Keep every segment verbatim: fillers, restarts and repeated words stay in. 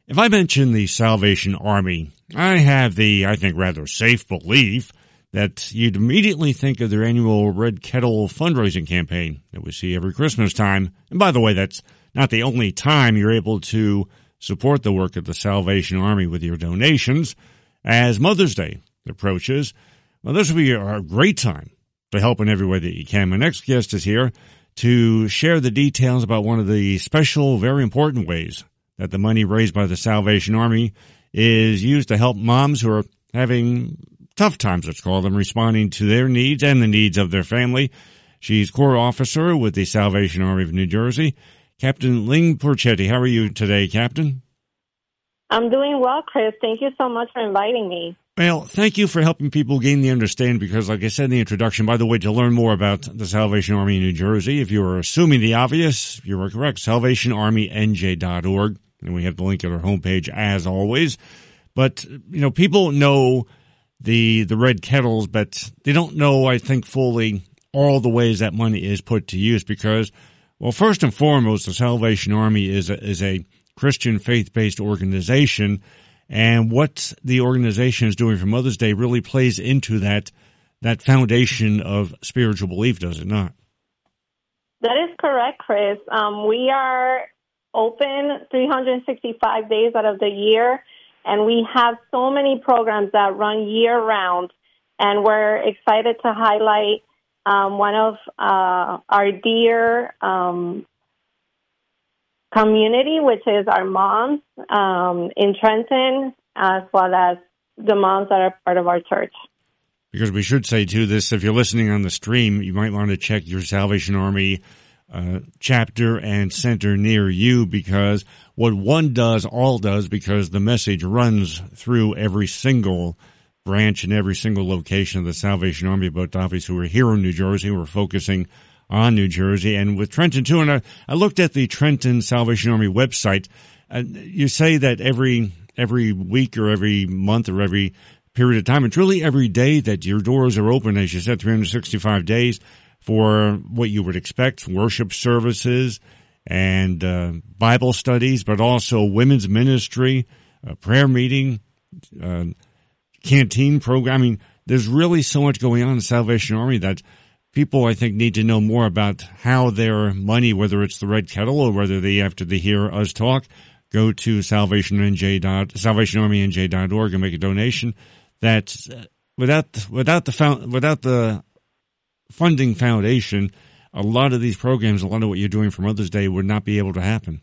If I mention the Salvation Army, I have the, I think, rather safe belief that you'd immediately think of their annual Red Kettle fundraising campaign that we see every Christmas time. And by the way, that's not the only time you're able to support the work of the Salvation Army with your donations. As Mother's Day approaches, well, this will be a great time to help in every way that you can. My next guest is here to share the details about one of the special, very important ways that the money raised by the Salvation Army is used to help moms who are having tough times, let's call them, responding to their needs and the needs of their family. She's Corps Officer with the Salvation Army of New Jersey, Captain Ling Porchetti. How are you today, Captain? I'm doing well, Chris. Thank you so much for inviting me. Well, thank you for helping people gain the understanding because, like I said in the introduction, by the way, to learn more about the Salvation Army in New Jersey, if you are assuming the obvious, you are correct, salvation army n j dot org. And we have the link at our homepage as always. But, you know, people know the the red kettles, but they don't know, I think, fully all the ways that money is put to use because, well, first and foremost, the Salvation Army is a, is a Christian faith-based organization. And what the organization is doing for Mother's Day really plays into that that foundation of spiritual belief, does it not? That is correct, Chris. Um, we are open three hundred sixty-five days out of the year, and we have so many programs that run year-round, and we're excited to highlight um, one of uh, our dear um, community, which is our moms um, in Trenton, as well as the moms that are part of our church. Because we should say, too, this, if you're listening on the stream, you might want to check your Salvation Army Uh, chapter and center near you because what one does, all does, because the message runs through every single branch and every single location of the Salvation Army. But obviously we're here in New Jersey. We're focusing on New Jersey and with Trenton too. And I, I looked at the Trenton Salvation Army website. And you say that every, every week or every month or every period of time, it's really every day that your doors are open, as you said, three hundred sixty-five days. For what you would expect, worship services and uh, Bible studies, but also women's ministry, uh, prayer meeting, uh, canteen programming. There's really so much going on in the Salvation Army that people, I think, need to know more about how their money, whether it's the Red Kettle or whether they, after they hear us talk, go to salvation n j dot salvation army n j dot org and make a donation. That uh, without without the found, without the funding foundation, a lot of these programs, a lot of what you're doing for Mother's Day would not be able to happen.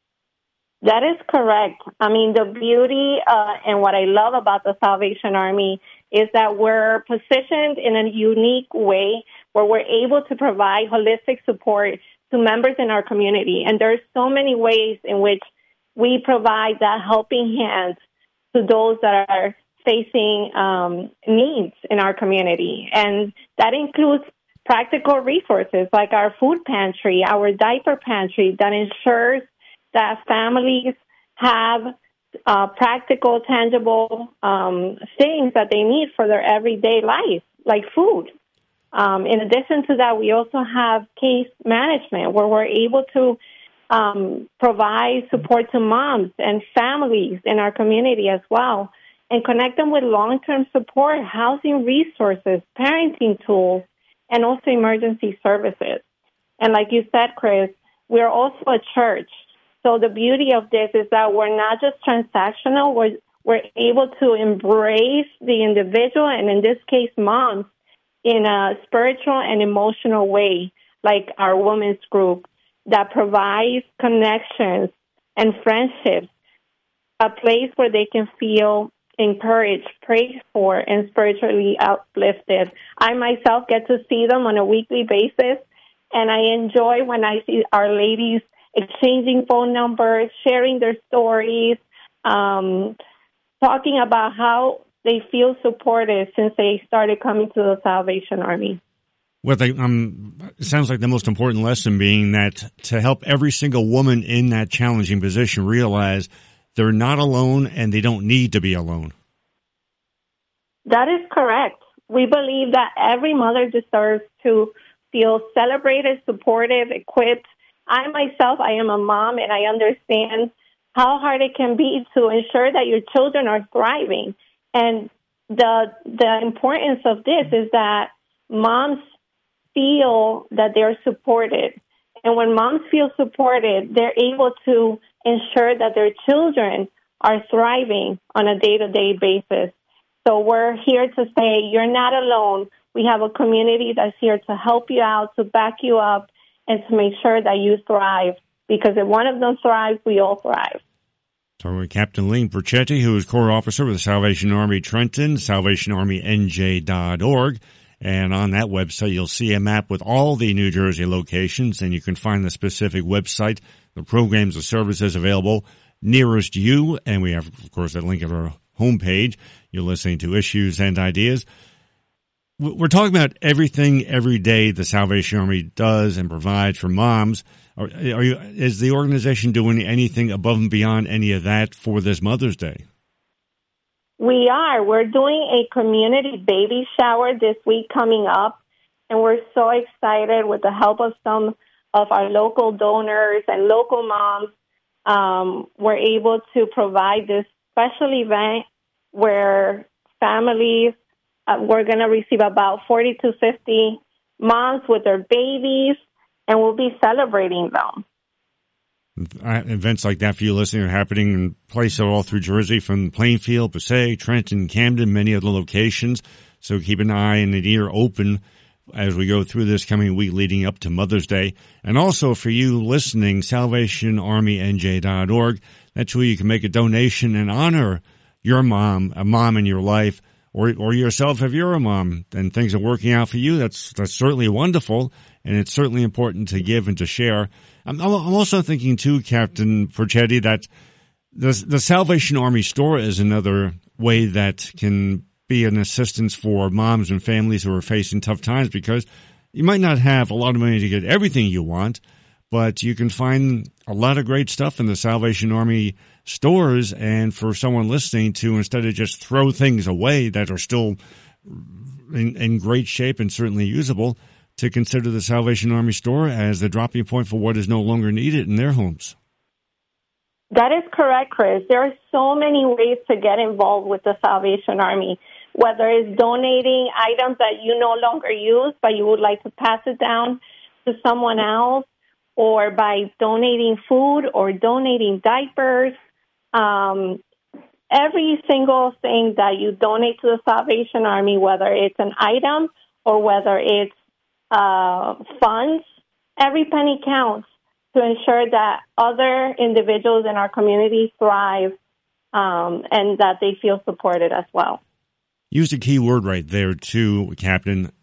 That is correct. I mean, the beauty uh, and what I love about the Salvation Army is that we're positioned in a unique way where we're able to provide holistic support to members in our community. And there's so many ways in which we provide that helping hand to those that are facing um, needs in our community. And that includes practical resources like our food pantry, our diaper pantry that ensures that families have uh, practical, tangible um, things that they need for their everyday life, like food. Um, in addition to that, we also have case management where we're able to um, provide support to moms and families in our community as well, and connect them with long-term support, housing resources, parenting tools, and also emergency services. And like you said, Chris, we're also a church. So the beauty of this is that we're not just transactional. We're, we're able to embrace the individual, and in this case, moms, in a spiritual and emotional way, like our women's group that provides connections and friendships, a place where they can feel encouraged, prayed for, and spiritually uplifted. I myself get to see them on a weekly basis, and I enjoy when I see our ladies exchanging phone numbers, sharing their stories, um, talking about how they feel supported since they started coming to the Salvation Army. Well, they, um, it sounds like the most important lesson being that to help every single woman in that challenging position realize they're not alone and they don't need to be alone. That is correct. We believe that every mother deserves to feel celebrated, supported, equipped. I myself, I am a mom, and I understand how hard it can be to ensure that your children are thriving. And the the importance of this is that moms feel that they're supported. And when moms feel supported, they're able to ensure that their children are thriving on a day-to-day basis. So we're here to say you're not alone. We have a community that's here to help you out, to back you up, and to make sure that you thrive. Because if one of them thrives, we all thrive. Talking with Captain Lane Perchetti, who is Corps Officer with the Salvation Army Trenton, salvation army n j dot org. And on that website, you'll see a map with all the New Jersey locations, and you can find the specific website, the programs, the services available nearest you. And we have, of course, that link at our homepage. You're listening to Issues and Ideas. We're talking about everything every day the Salvation Army does and provides for moms. Are, are you, is the organization doing anything above and beyond any of that for this Mother's Day? We are. We're doing a community baby shower this week coming up, and we're so excited with the help of some of our local donors and local moms. Um, we're able to provide this special event where families, uh, we're going to receive about forty to fifty moms with their babies, and we'll be celebrating them. Events like that for you listening are happening in places all through Jersey, from Plainfield, Passaic, Trenton, Camden, many other locations. So keep an eye and an ear open as we go through this coming week leading up to Mother's Day. And also for you listening, salvation army n j dot org. That's where you can make a donation and honor your mom, a mom in your life, or or yourself if you're a mom and things are working out for you. That's that's certainly wonderful, and it's certainly important to give and to share. I'm, I'm also thinking, too, Captain Perchetti, that the, the Salvation Army store is another way that can be an assistance for moms and families who are facing tough times, because you might not have a lot of money to get everything you want, but you can find a lot of great stuff in the Salvation Army stores. And for someone listening to, instead of just throw things away that are still in, in great shape and certainly usable, to consider the Salvation Army store as the dropping point for what is no longer needed in their homes. That is correct, Chris. There are so many ways to get involved with the Salvation Army, whether it's donating items that you no longer use, but you would like to pass it down to someone else, or by donating food or donating diapers. Um, every single thing that you donate to the Salvation Army, whether it's an item or whether it's Uh, funds, every penny counts to ensure that other individuals in our community thrive, um, and that they feel supported as well. Use a key word right there, too, Captain.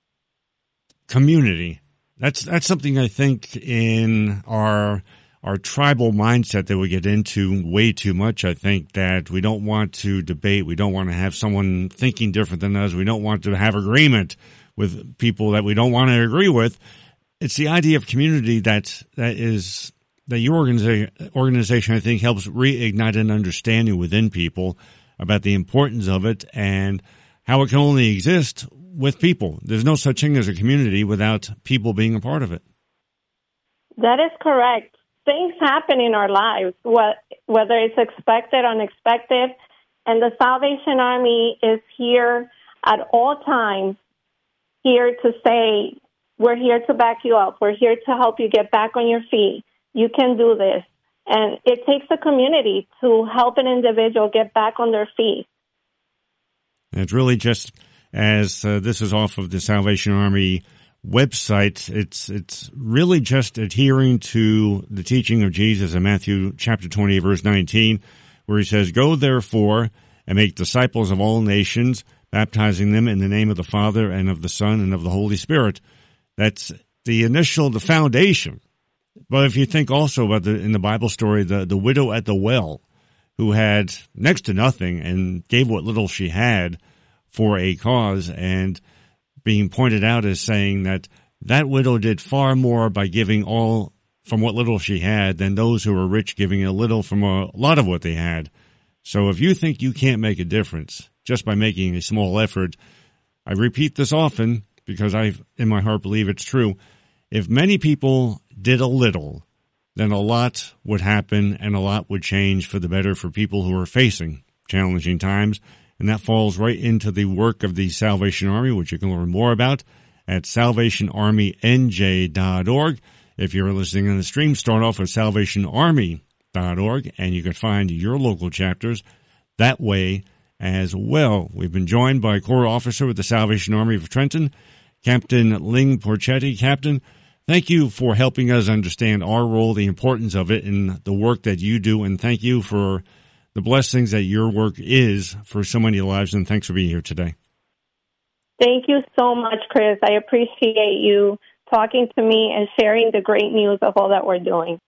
Community. That's that's something I think in our our tribal mindset that we get into way too much. I think that we don't want to debate. We don't want to have someone thinking different than us. We don't want to have agreement with people that we don't want to agree with. It's the idea of community that that is that your organiza- organization, I think, helps reignite an understanding within people about the importance of it and how it can only exist with people. There's no such thing as a community without people being a part of it. That is correct. Things happen in our lives, whether it's expected or unexpected, and the Salvation Army is here at all times, here to say, we're here to back you up. We're here to help you get back on your feet. You can do this. And it takes a community to help an individual get back on their feet. And it's really just, as uh, this is off of the Salvation Army website, it's it's really just adhering to the teaching of Jesus in Matthew chapter twenty, verse nineteen, where he says, "Go therefore and make disciples of all nations, baptizing them in the name of the Father and of the Son and of the Holy Spirit." That's the initial, the foundation. But if you think also about the in the Bible story, the, the widow at the well, who had next to nothing and gave what little she had for a cause, and being pointed out as saying that that widow did far more by giving all from what little she had than those who were rich giving a little from a lot of what they had. So if you think you can't make a difference just by making a small effort, I repeat this often because I, in my heart, believe it's true. If many people did a little, then a lot would happen and a lot would change for the better for people who are facing challenging times. And that falls right into the work of the Salvation Army, which you can learn more about at salvation army n j dot org. If you're listening on the stream, start off with salvation army dot org, and you can find your local chapters that way as well. We've been joined by Corps Officer with the Salvation Army of Trenton, Captain Ling Porchetti. Captain, thank you for helping us understand our role, the importance of it, and the work that you do, and thank you for the blessings that your work is for so many lives, and thanks for being here today. Thank you so much, Chris. I appreciate you talking to me and sharing the great news of all that we're doing.